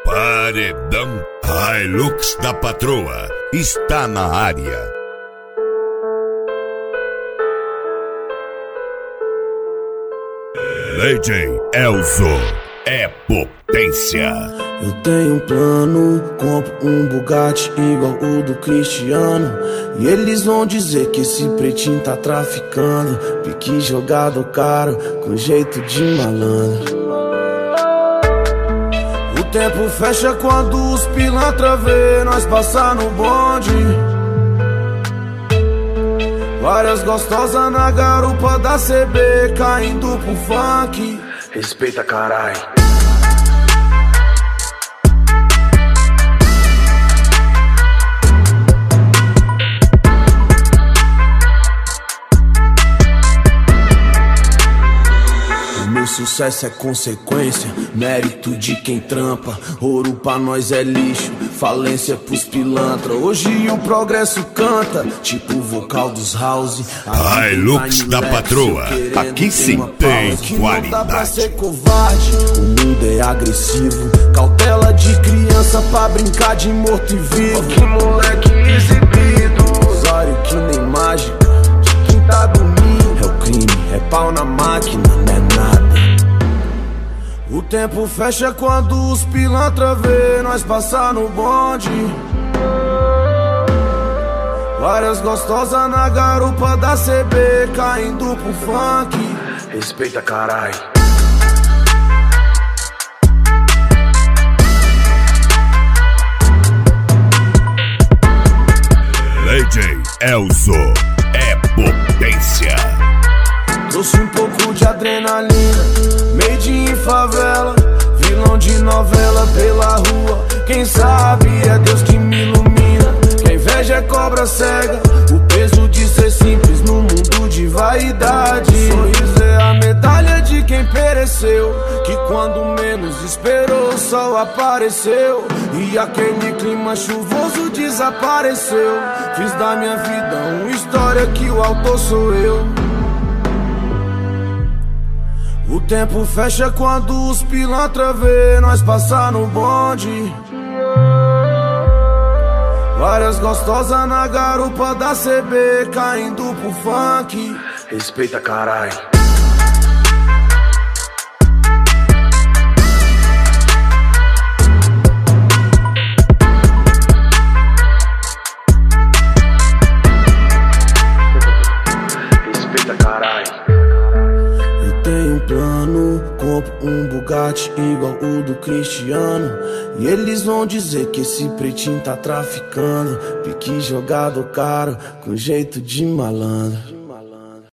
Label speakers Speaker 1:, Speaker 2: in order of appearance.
Speaker 1: Paredão Hilux da Patroa está na área. DJ Elzo é potência.
Speaker 2: Eu tenho um plano, compro um Bugatti igual o do Cristiano. E eles vão dizer que esse pretinho tá traficando. Pique jogado caro, com jeito de malandro. O tempo fecha quando os pilantra vê nós passar no bonde. Várias gostosas na garupa da CB, caindo pro funk. Respeita, carai. Sucesso é consequência, mérito de quem trampa. Ouro pra nós é lixo, falência pros pilantra. Hoje o progresso canta, tipo o vocal dos house.
Speaker 1: Hilux da Patroa, aqui sim tem qualidade.
Speaker 2: Não dá pra ser covarde, o mundo é agressivo. Cautela de criança pra brincar de morto e vivo. Que moleque exibido, usuário que nem mágica. De quem tá dormindo, é o crime, é pau na máquina, não é nada. O tempo fecha quando os pilantra vê nós passar no bonde. Várias gostosas na garupa da CB, caindo pro funk. Respeita, carai.
Speaker 1: DJ Elzo é potência.
Speaker 2: Trouxe um pouco de adrenalina, made in favela, vilão de novela pela rua. Quem sabe é Deus que me ilumina. Quem inveja é cobra cega, o peso de ser simples no mundo de vaidade. Sorriso é a medalha de quem pereceu, que quando menos esperou o sol apareceu. E aquele clima chuvoso desapareceu. Fiz da minha vida uma história que o autor sou eu. O tempo fecha quando os pilantra vê nós passar no bonde. Várias gostosas na garupa da CB, caindo pro funk. Respeita, carai. Respeita, carai. Tenho um plano, compro um Bugatti igual o do Cristiano. E eles vão dizer que esse pretinho tá traficando. Pique jogado caro, com jeito de malandro.